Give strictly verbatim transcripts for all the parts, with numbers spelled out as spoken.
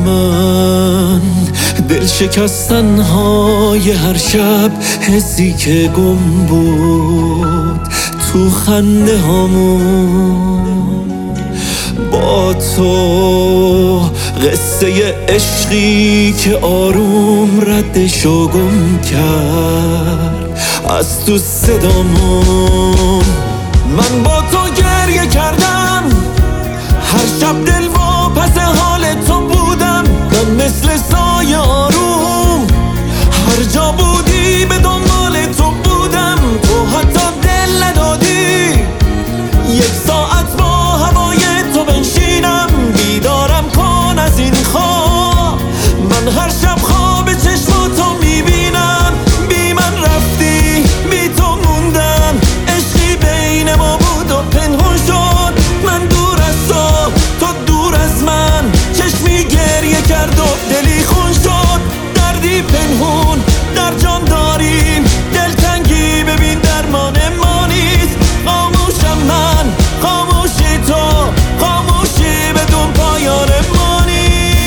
من، دل شکستن های هر شب، حسی که گم بود تو خنده هامون. با تو قصه عشقی که آروم ردشو گم کرد از تو صدامون. من با تو گریه کردم هر شب، دل واپس حال تو بودم. من مثل سایه آروم هر جا بودی به دنبال تو بودم. تو حتی دل ندادی یک ساعت با هوای تو بنشینم. بیدارم کن از این خواب، من هر شب خواب چشماتو میبینم. بی من رفتی، بی تو موندم، عشقی بین ما بود و پنهون شد. من دور از تو، تو دور از من، چشمی گریه کرد و دلی خون شد. دردی پنهون در جان داریم، دلتنگی ببین درمان ما نیست. خاموشم من، خاموشی تو، خاموشی بدون پایان ما نیست.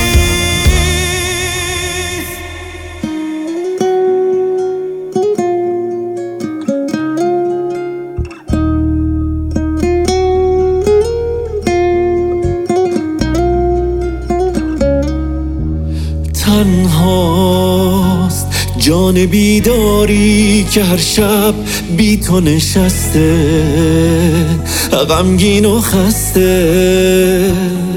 تنهاست جان بیداری که هر شب بی تو نشسته، غمگین و خسته.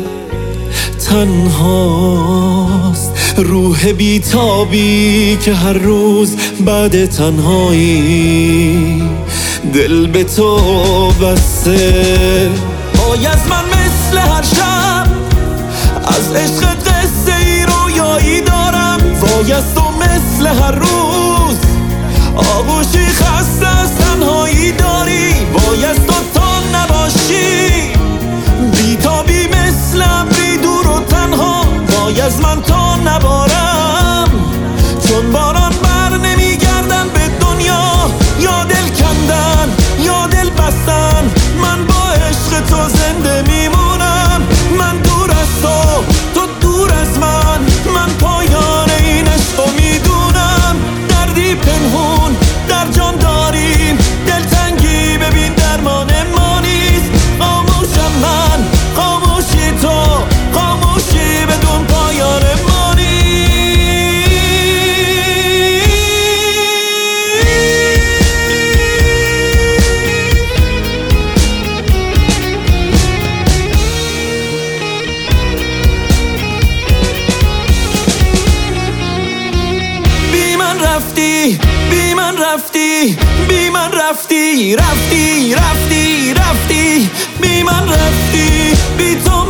تنهاست روح بیتابی که هر روز بعد تنهایی دل به تو بسته. پای از من مثل هر شب از عشق قصه ای رویایی دارم. وای از تو مثل هر روز آغوشی خسته از تنهایی داری. وای از تو تا نباشی بیتابی مثل ابری دور و تنها. وای از من تا نبارم چون باران بر نمیگردن به دنیا. یا دل کندن یا دل بستن، من با عشق تو زنده میمونم. من دور از تو، تو دور از من، من پایان این عشقو میدونم. دردی پنهون در جان داریم، دلتنگی ببین درمان ما نیست. خاموشم من، خاموشی تو، خاموشی بدون پایان ما نیست. بی من رفتی، بی من رفتی، بی من رفتی، رفتی رفتی رفتی. بی من رفتی، بی تو